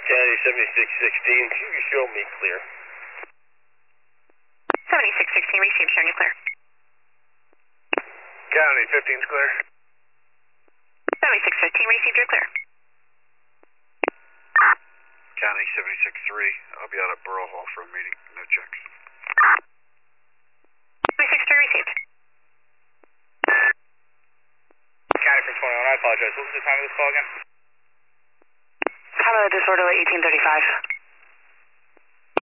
County 7616, you show me clear. 7616 received, showing you clear. County 15's clear. 7615 received, you're clear. County 76-3, I'll be out at Borough Hall for a meeting, no checks. 76-3 received. County for 21, I apologize. What was the time of this call again? Time of the disorderly 1835.